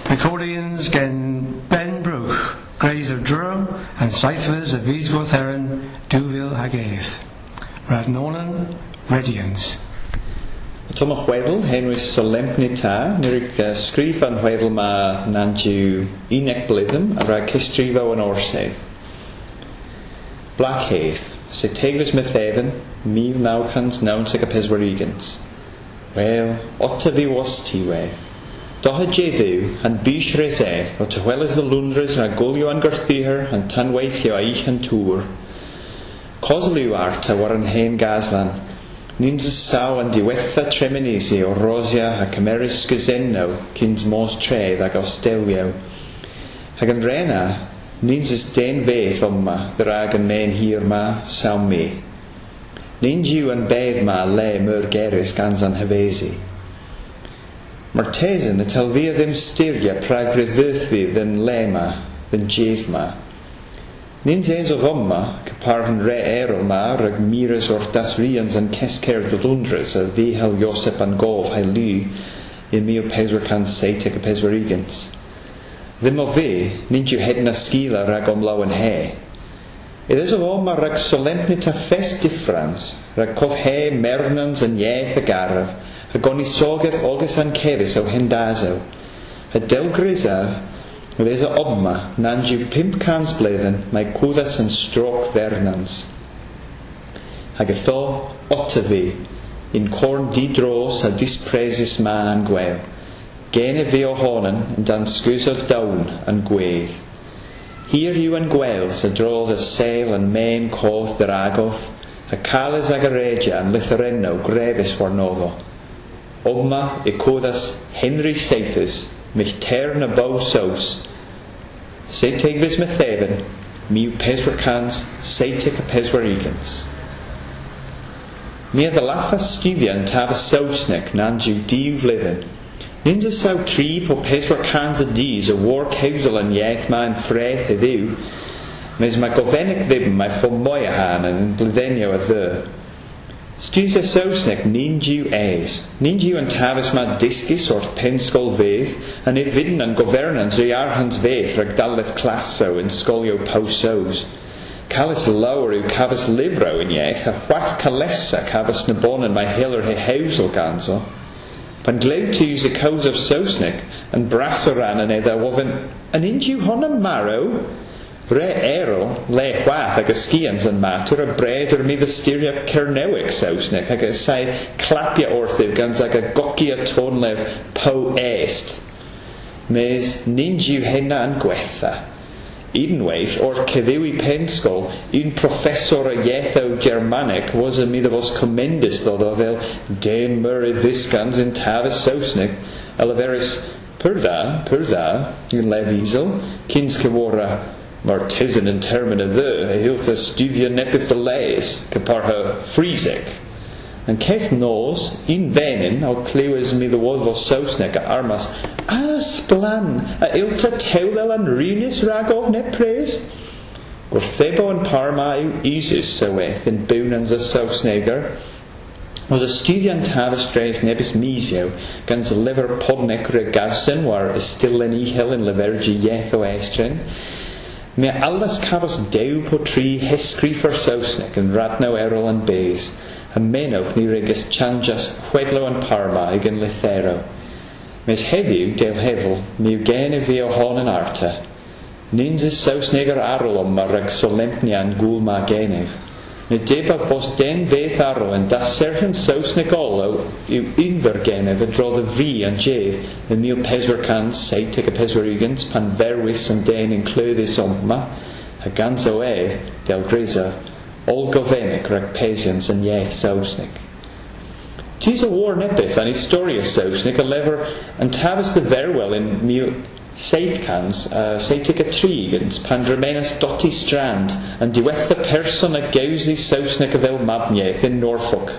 Accordions gen Ben Brooke, Grays of Durham, and Scythers of Easworth Erin, Duville Hagaeth. Radnonan, Redians. Tomach Weddle, Henry Solemnita, Nirik Scrif an Weddle ma Nanju Inek Blitham, and Rag Kistrivo and Orseth. Blackheath, Setegris Methaven, Meal Naukans, Naunsek a Peswarigans. Well, Ottavi was Tiweth. Doha Jedhu, and Bish Rezeth, or to well as the Lundras, Ragulio and Garthiher, and Tanwaithio Aich and Tour. Cosliu Arta war an Hain Gazlan. Nins saw and diwetha tremenisi o rosia ha cameris scazenno, kins mos tredd ag ostelio. Hag an rena, nins den veth omma, drag an men hir ma, saw me. Ninju an bedd ma le murgeris gans an havesi. Martesan a talvia them styria pragryddithvi than lema, than jethma. Nins eis o gomma, caparhan re erol ma, rag miras ortas rians an kesker the lundras, a vihel Josep an gov hai lu, I mil peswerkan seitek a peswerigans. Ddim o ve, ninju hedna skila rag omlaw an he. It is o gomma rag solemnita fest diffrans, rag cof he mernans an ieth a garaf, a goni sogeth ogus an cevis o hendazo. A delgrizav, There is a obma, nanju pimp cans bledden, my kudas and stroke vernans. Hagatho, ottavi, in corn didros a dispresis man gwel. Gene veo honen, and dan scusod down and gwedd. Here you and gwels, a draw the sail and main coth the ragof, a calis agaregia and lithereno grevis warnodo. Obma, ecodas, Henry Seiphis, mich tern a bow sos. Seitig vis methaven, miu peswerkans, seitig a peswerigans. Near the lathas studian tavas sosnek nanju div livin. Ninja sau tree po peswerkans a dies a war causal an yaeth man freth heddiw. Mes ma govenik vibm my fomoyahan and blidenio a the. Studia sosnek ninju eis. Ninju and tavis ma discis or penskol veth, and it vidden and governans riarhans veth ragdalet classo in scolio posos. Calis lower u cavus libro in yeth, a whath calessa cavus nabonan my hiller he hausel ganzo. Pan gleutus a cause of sosnek, and brassoran and edda woven, an inju honam marrow? Re erol, le whath ag skians and matter, a bread or me the styria kernewic sosnek, ag a say clapia orthiv gans ag a gokia tonlev po est. Mes ninju henna an gwetha. Edenwaith or Keviwi Penskol, un professor a yetho Germanic was a midavos commendis though den murray this guns in tavis sosnek, alaveris purda, in levisel, kinskewora martisan and termina the, hilta stuvia nepith the lays, caparha frisek. And keth nos, in venin, au clewes me the wodvos sosnek a armas, splan, a ilta teulel an rinis ragov ne praise? Gorthebo and Parma isis soweth in bunans a sosneger, was a studian tavis dres nebis misio, gans liver podnek regavsen, war still in ihel in levergi yetho estren. Me aldas cavos deu po tree hescrifer sosnek and ratno erol and bays, a menok ni regis chanjas huedlo and Parma igen lithero. Mes heddiw del hevel, miu gene vio hon an arta. Nins is sosneger arolom ma reg solemnian gul ma genev. Me deba bos den veth arol en das serchen sosnek olo u inver genev a dro the v and jev the mil peswerkans seitig a peswerigans pan verwis and den in clothes omma a ganzo ev del grisa all govenik reg pesians and yeth sosnek. Tis a war nepith an historia sosnik a lever and tavis the verwell in mil seitkans seitik a trigans pandramenas dotti strand and diweth the person a gausi sosnik of el mabnieth in Norfolk.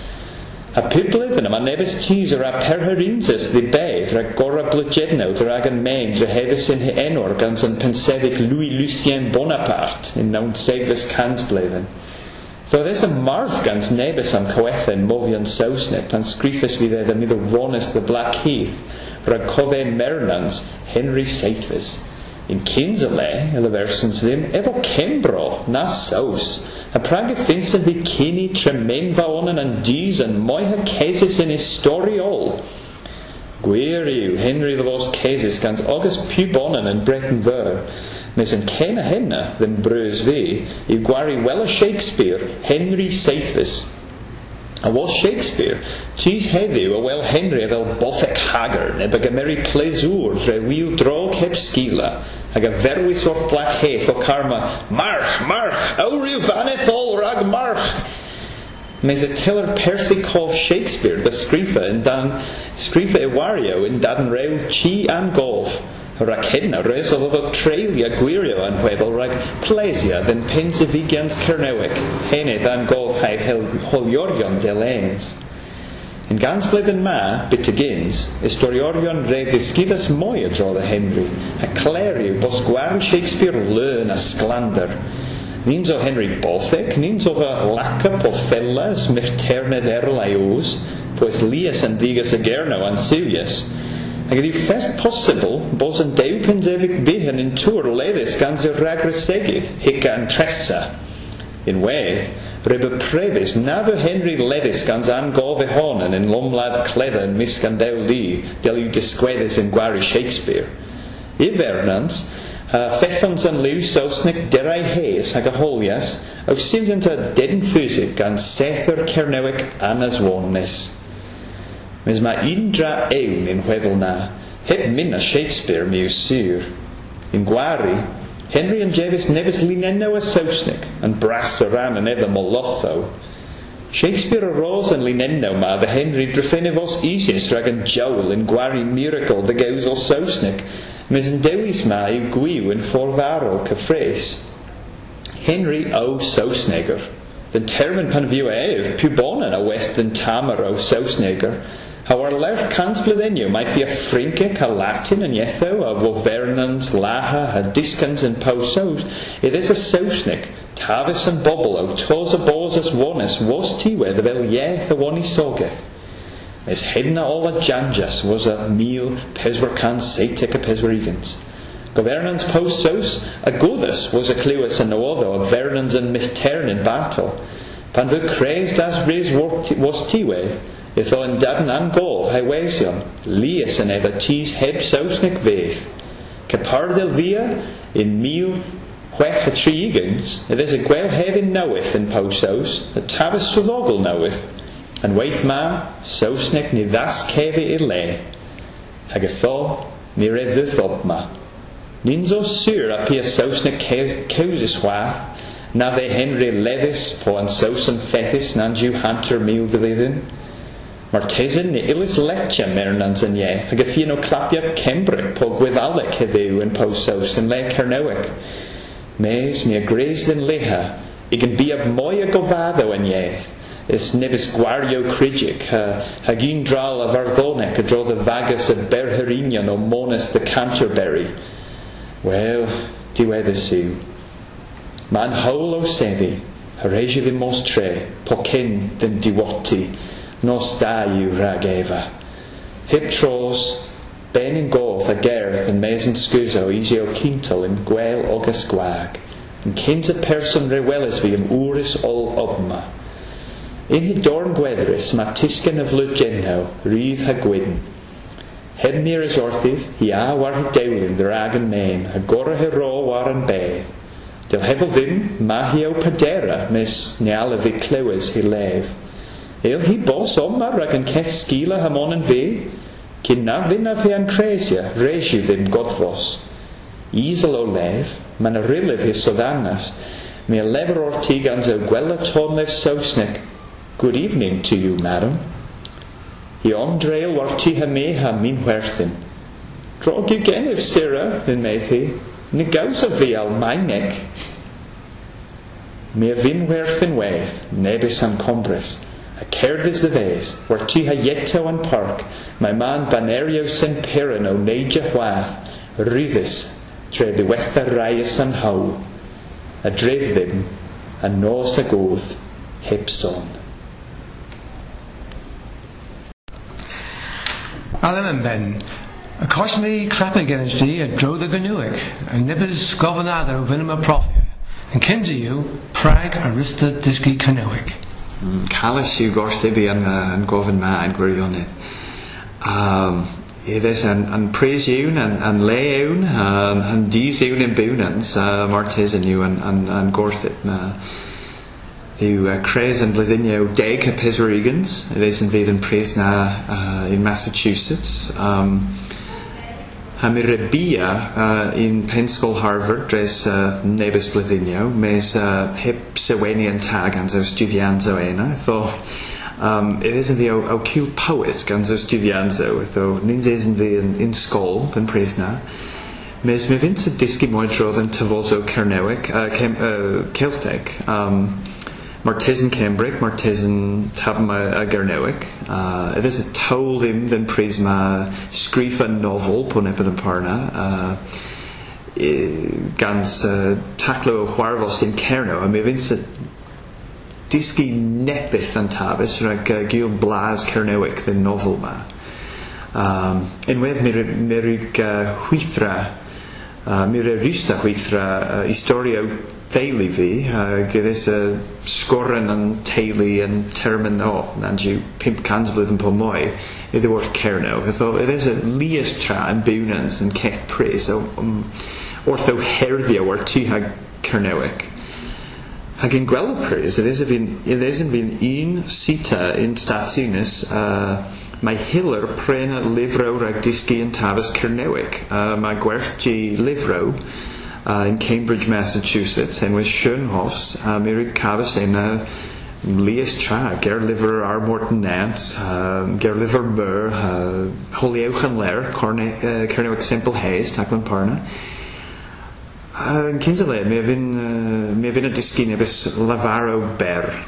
A pibliv and a manebis tis a perherinsis the beth rag gora blagedno the ragan main the hevis in he enorgans and pensevic Louis Lucien Bonaparte in known segvis cansbleven. For there's a marvgans nebis am coethen movian sosnip and scrifus vide the middle ronis the black heath rhag cofe Mernans Henry Seithfys. In Kinsale, y versons ddim, efo Cembro, na saws, a prag y ffins yn ddi cini tremenfa onan yn dys yn moi ha cesis yn historiol. Gwir yw, Henry the Lost Cesis gans August Pubonan yn Breton Ver, mes yn cen a henna ddim brys fi, yw gwari wel a Shakespeare, Henry Seithfys. A was Shakespeare, tis heddiw a wel Henry a fel bothec hagar, neb ag a meri plesŵr dre wyl drog heb sgila, ag a ferwys wrth blach heth o karma, march, awryw vaneth ol rag march. Mes a tiller perthi cof Shakespeare, the scrifa e wario in daden rew chi an golf, rag hedna res o ddod treulia gwirio an hwebel rag plesia den pensifigians Cernewig, hene dan golf hai holiorion delens. In gans blwyddyn ma, bit agins, istoriorion re ddisgyddas mwy a drodd a Henry, a cleriw bos gwari Shakespeare learn a sglander. Nins o Henry Bothec, nins o laca po fellas mirterned erlaios, pues lias an digas a gerno an Sirius. Ac ydy fest posibl bos yn dew pendefic bihan in tŵr leddys gans i'r ragresegydd, hica an tresa. In wedd, reb y prebys na fy Henry leddys gans angof e honan yn lomlad cledda yn misgan dew li, del yw disgweddys yn gwari Shakespeare. I Fernans, fethons yn liw Saesneg derau hes ag a holias, aw simdant a dedyn ffysig gan sethyr Cernewig anaswonnes. Mes ma un dra ewn in hweddol na, heb min a Shakespeare mi yw sur. In gwari, Henry and Jevis nebys linenno a Saesneg, yn bras a ran yn edda molotho. Shakespeare arose yn linenno ma the Henry drefenefos isis rag yn jawl in gwari miracle the gaws o Saesneg, mes yn dewis ma yw gwyw yn fforfarol cyffres. Henry o Saesneger. The term pan fyw ef, pubonan a west than tamar o Saesneger, how ar lerch cant blyddenio mae fi a Ffrincic a Latin yn ietho a Wofernans, Laha a Discans yn Powsos, iddes a Saesneg, tafis yn bobl o tos a bos as wones was tiwedd a fel ieth a wani sogeth. Mes hedna all a janjas was a mil peswer can seitek a peswerigans. Governans Powsos a goddess was a cluas a nooddo a Vernans and Michtern in battle. Pan fy cres das riz was tiwedd, Ytho yn daden angof hai wesion, lias yn efo tis heb Saesneg feth. Capardel via in 1630, ydys y gwel hefyn newydd yn Powsos, y tafys swyddogol newydd, yn weith ma, Saesneg ni ddas cefi i'r le. Hag ytho, ni reddythob ma. Nins o sur a pi a Saesneg cewsys wath, na fe Henry Leddys po an Saus yn fethys na'n jiw hanter mil fyddydyn. Mae'r tesyn ni ilus letja Mernans yn ieth, ag y ffyn o clapia Cembric po gwyddaleg heddiw yn Powsos yn le Cernewig. Mes mi a gres yn leha, ag yn biab mwy a gofaddo yn ieth, is nebys gwario cridig, hag un dral a farddonec a drodd y fagus y berherinion o Monas de Canterbury. Wel, diweddys yw. Ma'n hawl o seddi, hyreisio ddim os tre, po cyn ddim diwati, nos da yw rag efa. Hip tros, ben yn goth a gerdd yn mes yn sgwso easy o cintal yn gwel ogas gwag, yn cynt y person rewelys fi am wrys ol obma. In hi dorn gweddrys ma tisgen y flwyd gennaw, rydd ha gwyn. Heb mir as orthydd, hi a war hi dewlyn ddrag yn men, a gora hi ro war yn bedd. Del hefo ddim, ma hi o padera mes nial y fi clywys hi lef. El hi bos oma rag yn ceth sgila hamon yn fe, cyn na fyna fe an cresia, resi ddim godfos. Isel o lef, ma'n a rilif hi soddanas, mi a lefer o'r tigans o gwella tonlef Saesneg. Good evening to you, madam. Hi ondreil war ti ha me ha min werthyn. Drog yw gennyf sira, yn meith hi, ni gaws o fi al maineg. Mi a fin werthyn wedd, nebys am combres. A cerdys dy fes, war ti ha yeto an parc, mae man banerio sen peran o neidja hwath, ryddys, tre ddiwetha raius an hawl, a dref ddim, a nos a godd, heb son. A ddim yn ben, Across me clap against thee a dro the Ganuic, and nippers governado vinima profia, and kinsey you, prag arista disci canoic. Callis you gorthibi and govern ma and gwirionid. It is an praise you and lay you and dees you in bunans, martisan you and gorthit. The craze and blithin you deg Pisregans, it is indeed in praise na in Massachusetts. Hamirabia in Penn School, Harvard, dres nebus blithinio, mes hip sewenian tag anzo studianzo ena. Though it isn't the o'cule poet ganzo studianzo, though ninja isn't the in school than praise na. Mes me vince disci moidro than tavozo Kernewic, Celtic. Martisan Cambridge, Martisan Tabma Gernewic. It is a told him than Prisma Scrifa novel, Ponepadan Parna. Gans Taklo Huarvos in Kerno. I mean, it's a Disci Nepith and Tabis, like Gil Blas Kernewic, the novel ma. In with Mirig Huithra, Mirarusa Huithra, Historio. Daily vi, gyda's scoren and teulu and termyn and you pimp cans blwyddyn po mwy iddo word cerno. It is a lias tra and bunans and cech pris ortho herddio or tu hag cernoic. Hag in gweld pris, it isn't been un sita in stationis my hiller prena livro rag disci and tavis cernoic. My gwerthgi livro in Cambridge, Massachusetts, and with Schoenhof's Mirig Cavis in Lias Tra, Gerliver Armorton Nance, Gerliver Mur, Holyoke and Lair, Kernowic Simple Hayes, Taklan Parna. In Kinsley, me have been a disci nebis Lavaro Ber,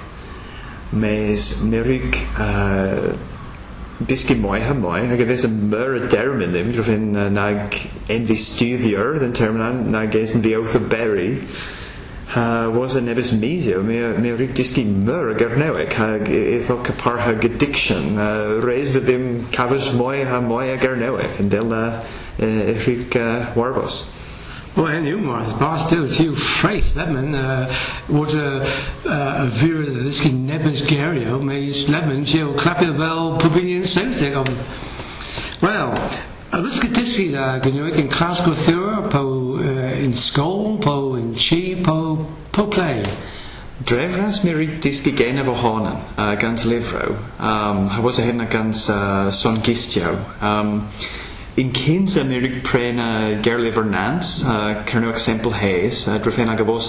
mes Mirig Disci moiha moi, hag is a mur a dermin them, drofin nag envy studier, then terminan nag in the oath of berry, was a nebis mesio, me rig disci mur a gernewic, hag ithol caparha gediction, raised with him cavus moiha moiha gernewic, and del rig warvos. Well, en humor, baas deelt you freight lemon wordt vuur de disci nebus gerio, mees lemon she'll clap it well provenience Celtic of. Well, a disci disci genoeg in classical theory po in school po in chi po play. Drefras mi rig disci gain of a honan gans livro. Was a hidden gans son gistio. In Kinsa mirig prena Gerliver Nance, Kernowic Simple Hayes, Drofena Gabos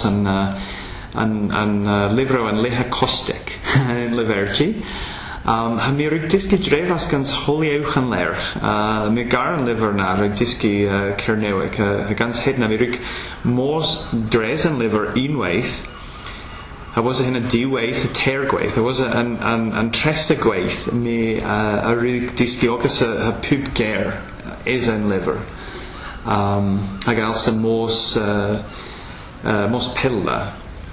and Livro and Leha Kostik in Livergi. Hamirig disci drevas gans Holyoke and Lair, Migar and Liver na rig disci Kernowic, gans hedna mirig Mors Gres and Liver Inwaith. I was in a D-waith, a tear-gwaith. I was an tressa-gwaith, me a rig disci ocus a pub ger. Is in liver. Hag also most pilla.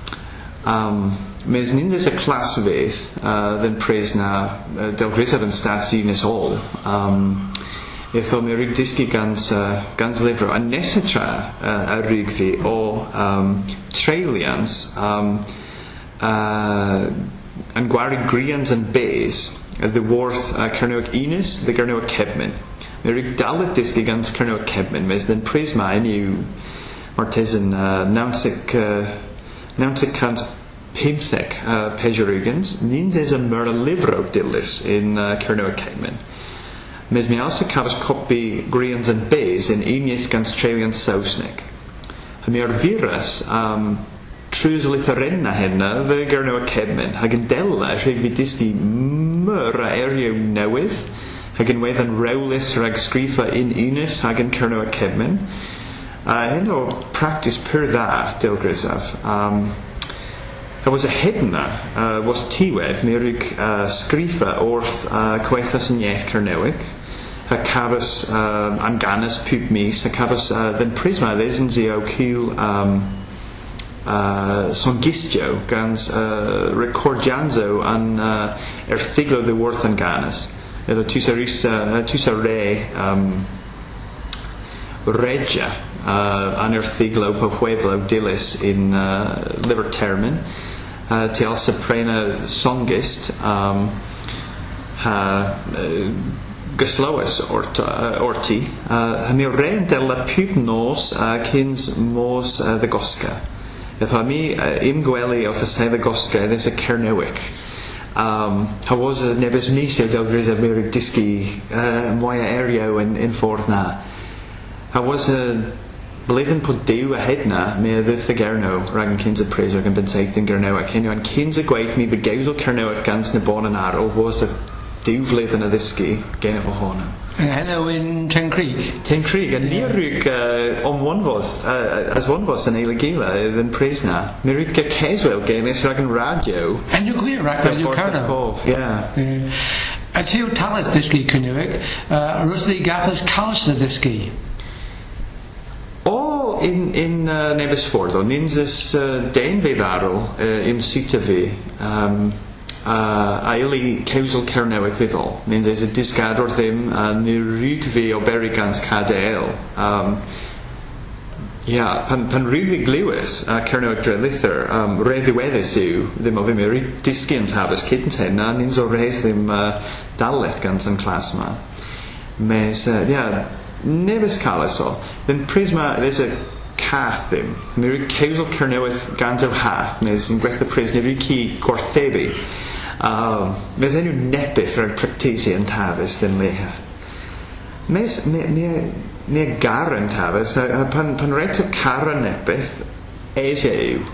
Mes nindes a class with then praise na del grisa and stationis all. If me rig disci gans liver a nesatra a rig vi o trailians and guari grians and bays the worth Kernowic Enis, the Kernowic Kebmin. Mirig dalit disci gans Kernowic Kebmin, mes then prisma in you Martisan Naunsic cans pimthek pejorugans, nins is a murder livro dillis in Kernowic Kebmin. Mes me also covers copy grians and bays in Enis gans Tralian Sausnik. Hamir viras trus litharenna henna the Kernowic Kebmin, hagen della rig vi disci murra erio newith. Hagen wedd an rowlis rag scrifa in Enis hagen Kernowic Kebmin. Practice per dda del grisaf. There was a hedna was tiwedd mirig scrifa orth quethas yn ieth Kernowic. Ha cavas anganas pup mis, ha cavas then prisma ddesyn zio cil son gistio gans recordianzo an erthiglo the worth anganas. Tusa re Regia an erthiglo po pueblo dilis in Liver Termin te al Soprana Songist Gysloes orti mi ren della putnos kins mos the Gosca. If I me imgweli of the say the Gosca, there's a Kernowick. I was a nebis misio del grisa very disky moya aereo in Forthna. I was a believing put dew ahead na me the Gerno rang kins a praise and been saying Gernowick. And kins a gwaith me the gausel Kernowick gans na bon and arrow was a dew vleven a disky gain of a horn. Hello in Ten Creek. Ten Creek and Nieruk on one was as one was an Eligila then Prisna. Mirika Caswell game is like radio. And you queer right radio Cardo. Yeah. A two talas disky Kernowick, Rusty Gaffers Kalish the disky. Oh in Nebisford or Ninzas Dainve Barrel im Sitavi. Aili causal Kernowick vidal means there's a discard or them nirugvi o berigans kadel pan rugvi gluis Kernowick drelither reddiwedesu them of imeri diskin tabas kitten na nins o raise them dalet gans and classma mes nebis calaso then prisma there's a cath them miri causal Kernowick gans of half mes in greth the pris niriki gorthebi mes enw nepith rhaid practisi yn tafis dyn leha. Mes me garan tafis pan rhaid o cara nepith eisia yw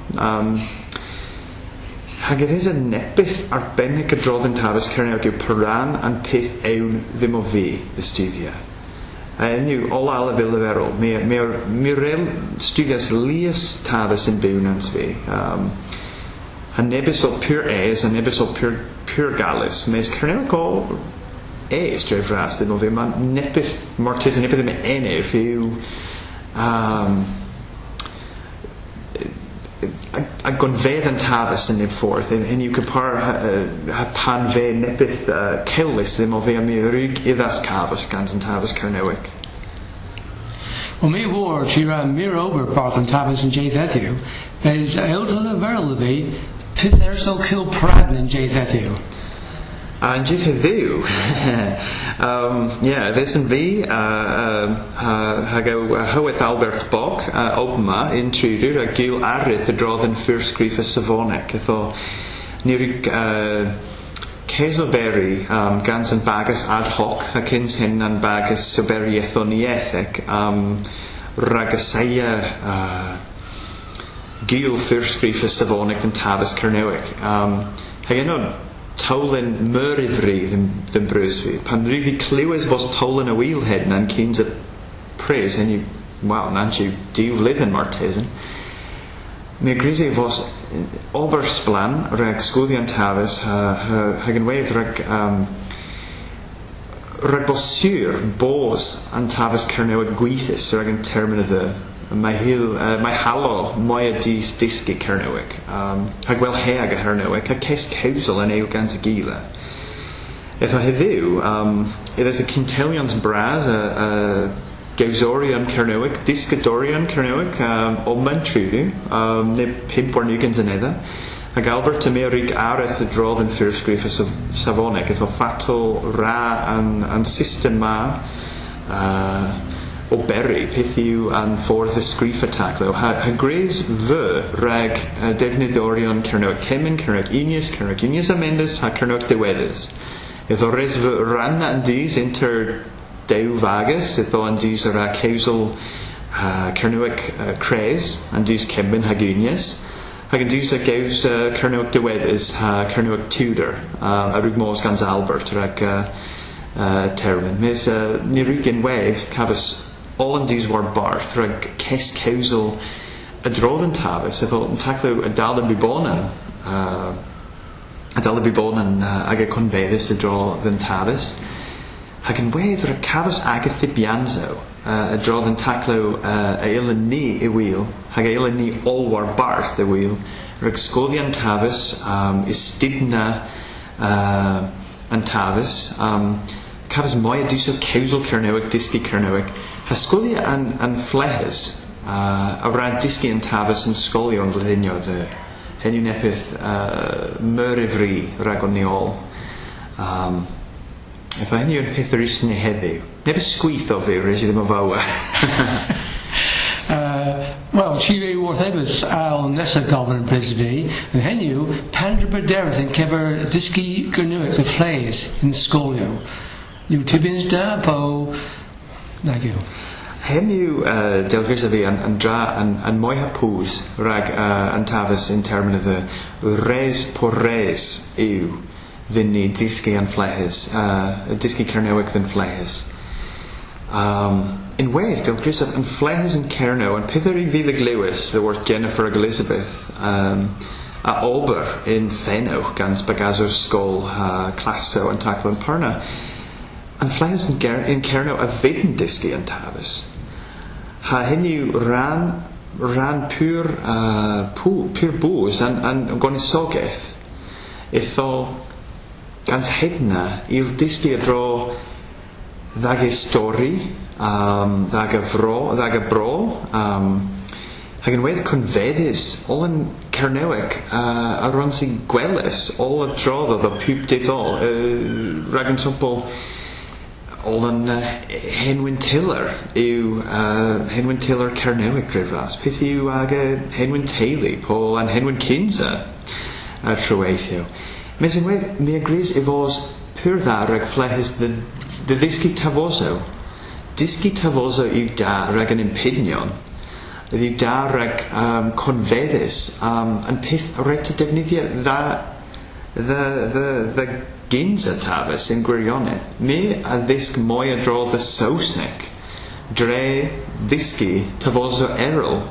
hag edd a nepith arbennig y drodd yn tafis cyrniog yw paran an peth ewn ddim o fi y studia. Yw ol ala fil leferol mi rel studias lias tafis yn byw nans fi a nebis o pure eis a nebis o pure galis mes Kernowick o eis dref ras dyn nhw fi ma nepith mortis a nepith yma enef yw a gonfedd yn tafas yn neb ffordd yn yw cypar pan fe nepith celus ddim o fe am i rwg iddas cafas gans yn tafas Kernowick. Well, me war, she ran mir over bought and tafas and Jay Thethu. There's elder the verily pith er so kill Pradn and Jay Thethu. And Jay Thethu, this and V, hago Hoeth Albert Bok, Opma, intruder, a gil arith the draw than first grief a Savonic. I thought, Nirik Keselberry, Gans and Bagus ad hoc, Hakins hin and Bagus Soberi ethoniethic, Ragasaya, Gil first grief a Savonic and Tavis Kernowick. Haganon. Tolin murivri than Bruce. Pan really Clewis was Tolin a wheelhead and Keen's a praise and you Nancy do you live in Martesan? Me Grizzy was Obersplan rag Scudian Tavis hagen wave rag Bossur Bos and Tavis Kernowick Guithis rag in termin of the my hallo moya dis diski Kernowick hag wel heag a Kernowick a kes causal and eil gans gila if I heddiw it is a Quintilians braz a Gausorian Kernowick Discadorian Kernowick Oman trudu ne pimpornugans and ether hag Albert Americ areth the draw than first grief of Savonic if a fatal ra and system ma o berry pithiw and for the scrief attack though ha graze ver rag defnidorion Kernowick Kemin Kernowick Enius amendes ha Kernowick dewedes if o res ran and these inter deu vagus if o and these are causal Kernowick craze and these Kemin hagunius hag and these gaus Kernowick dewedes ha Kernowick Tudor a rugmos gans Albert rag termin mes nirugin way cavus all of these were barth rag kes causal a droven tavis if on taclo a dalda bibonan aga convedes a draw than tavis hagen wave rag cavus agathibianzo a draw than taclo a ilan ni a wheel hag a ilan ni all war barth a wheel rag scodian tavis is stigna and tavis cavus moya duso causal Kernowick diski Kernowick Hysgolia an flehes, a rad disgi an tafas yn sgolio yn flynio the hynny nepeth myrifri rag o'n niol. If I knew peth yr isni heddiw, never squeeth of it, rys i ddim o fawa. Wel, ti fe wrth ebys al nesaf gofyn yn presidi, yn henyw, Pandra yn cefer disgi gynwyr y ffleis yn sgolio. Yw tibins da, po... Nag yw. Henyw, delgris a fi, yn dra, yn mwy hapws, rag yn tafas in termyn of the res por res yw ddyn ni disgi yn ffleis, disgi cernewig yn ffleis. In wedd, delgris yn ffleis yn cernew, yn pethau i fydd y glywys, the word Jennifer ag Elizabeth, a ober in Fenno, gans bagazor sgol classo yn taclo yn parna. Yn ffleis yn cernew a fyd yn disgi yn tafas. Ha hyn yw ran pur bws yn gonisogaeth. Itho gans hedna i'w disgi a dro ddag e stori, ddag e bro, hag yn wedd confeddus, ol yn cernewig, a rhan sy'n gwelys, ol y drodd oedd o pwp dithol, rag yn sopol, ol yn Henwyn Tiller yw Henwyn Tiller cernewig drifras. Peth yw ag Henwyn Teulu, po an Henwyn Kinsa a trwyweithio. Mes yn wedd, mi agris i fos pur dda rag flehes the disgi tavoso. Disgi tavoso yw da rag yn impinion. Yw da rag confeddus yn peth rhaid to defnyddio the ginsa tafas yn gwirionedd. Mi a ddisg mwy a dro the Saesneg. Dre disgi tavoso erol.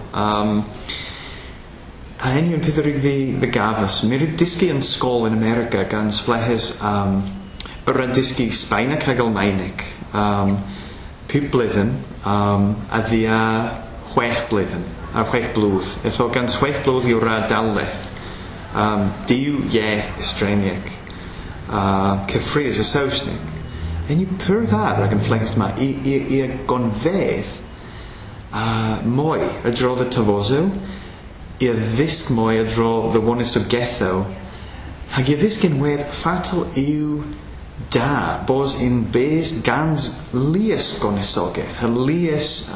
A hynny yn peth rydw fi the gafas. Mi rydw disgi yn sgol yn America gans flehes rydw disgi Sbaeneg ag Almaeneg. Pwp blwyddyn a ddi a 6 blwyddyn a 6 blwydd. Etho gans 6 blwydd yw rad dalleth. Diw ieth Estrenieg. Cyffri as a Saesneg. En yw pyr dda rag yn flex ma i a gonfedd mwy a dro the tavoso i a ddisg mwy a dro the onus o getho hag i ddisg yn wedd fatal yw da bos in bes gans lias gonesogaeth lias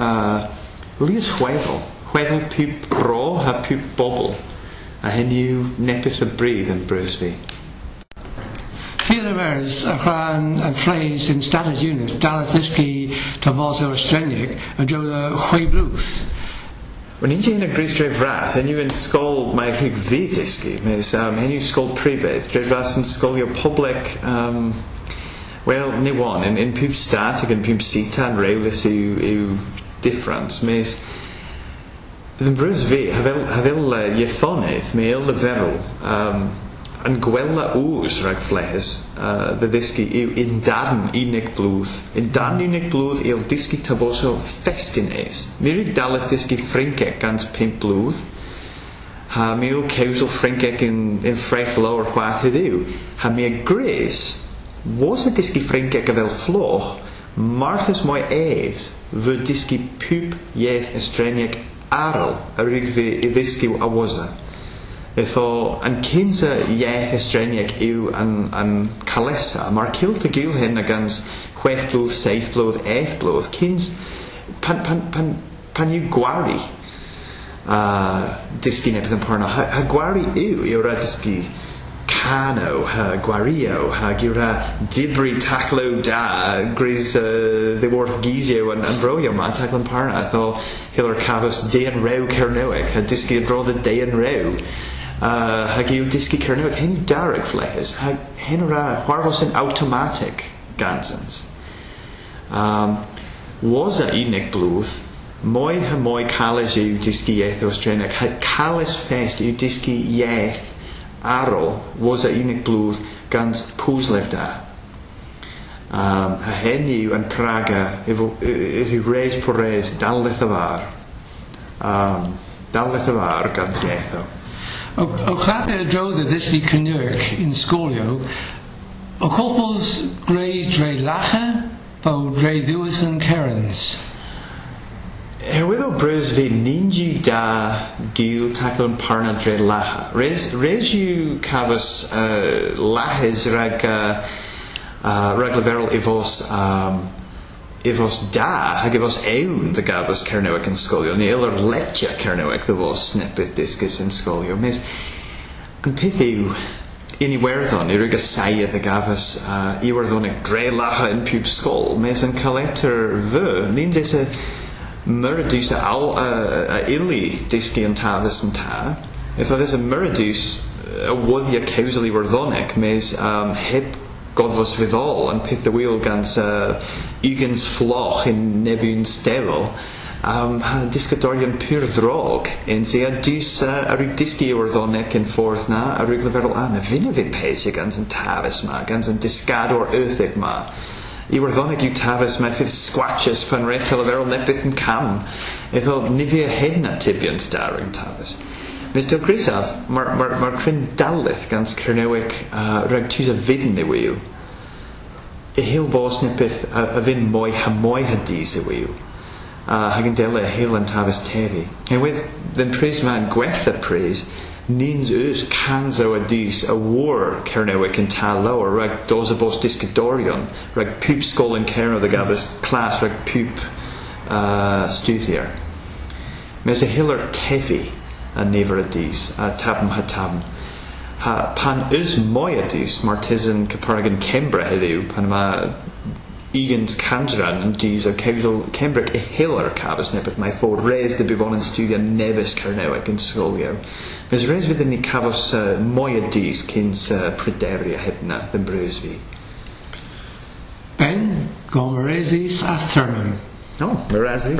chweddol pwp bro ha pwp bobl a hyn yw nepeth y brydd yn brys fi. Fydd y fers a chran y ffleis yn status unit dal y disgi tavoso Estrenieg a dro y chwe blwth. When i'n yn y gris dref ras, hyn yw yn sgol mae rhyw fi disgu, hyn yw sgol prifedd, dref ras yn sgolio public, well, ni wan, yn pwp stat ag yn pwp sita yn rewlus yw difference, mes, ddyn brws fi, hafel iethonydd, me il leferol, yn gwella wws rhag fles, the disgu yw in darn unig blwydd. In darn unig blwydd i'w disgu tavoso festines. Mi rydw dalet disgu Ffrinceg gans 5 blwydd. Ha mi yw cewsol Ffrinceg in ffrech lawr chwath heddiw. Ha mi agris, was y disgu Ffrinceg a fel floch, marthas mwy eis, fy disgu pwp ieth Estrenieg arol a rydw fi i ddisgu a waza. Etho, yn cynsa ieth Estrenieg yw yn calesa, mae'r cilt y gwyl hyn a gans 6 blwydd, 7 blwydd, 8 blwydd, cyns, pan yw gwari disgu nepeth yn porno, ha gwari yw ra disgu cano, ha gwario, ha gyra dibri taclo da, gris ddiworth gizio yn browio ma, taclo yn parna, etho, hyl o'r cafos dean rew cernewig, ha disgu adrodd y dean rew. Hag yw disgu cernewig, hyn yw darag fles, hyn o'r chwarfos yn automatic gansans. Was a unig blwydd, mwy ha mwy calis yw disgu ieth o Estrenieg, ha calis fest yw disgu ieth arol, was a unig blwydd gans pwslef da. Ha hyn yw yn Praga, if yw res por res, dalleth y far. Dalleth y far gans ieth o. O clapau drodd y ddysgu cynyrch yn sgolio, o colpos greu dre lacha, bo dre ddwys yn Cairns? Herwydd o brys fi ninju da gil taclon parna dre laha. Res yw cafas lahis rag leferol ifos da hag ifos ewn the gafas Cernewek yn sgolio ni ilar letja Cernewek the fos snepydd disgus yn sgolio. Mes yn peth yw in Iwerddon, I rwyg asaya the gafas Iwerddonic dre laha yn pub sgol. Mes yn collector fy ni'n des Myradus a ili disgi yn tafas yn ta. If there's a myradus a woddia causally Iwerddonic mes heb godfos fyddol yn peth y wyl gans ugans floch in nebyn stefel ha disgadorion pur ddrog yn se a dus a rwyg disgi Iwerddonic yn ffordd na a rwyg leferol na fyna fi peisio gans yn tafas ma gans yn disgador earthig ma Iwerddonic yw tafas mae fydd squatches pan retel leferol nebydd yn cam iddo nifia hedna tibiant dar yn tafas. Mes dyl grisaf, mae'r cryn dalith gans Cernewek rhaid tŵs a fydyn i wyl. I hil bos nepeth a fyn mwy hadys i wyl. Hag yn dele hil yn tafas tefi. E wedd ddyn pres ma'n gwetha pres, nins ys canzo a dys a war Cernewek yn ta lawr rhaid dos a bos disgadorion, rhaid pŵp sgol yn cerno the gabas clas rhaid pŵp stwthiar. Mes a hil ar tefi, a never a dys, a tabm ha tabm. Pan ys mwy a dys, mae'r tisyn Caparagan Cembra heddiw, pan mae Egans Candran yn dys o Cembra i hil ar cafas nepeth mae ffod res dy bybon yn studio neves Cernewek yn sgolio. Mes res fydd ni cafos mwy a dys cyns pryderia hebna dyn brys fi. Ben, gomerezis a thermum. Oh, merezi.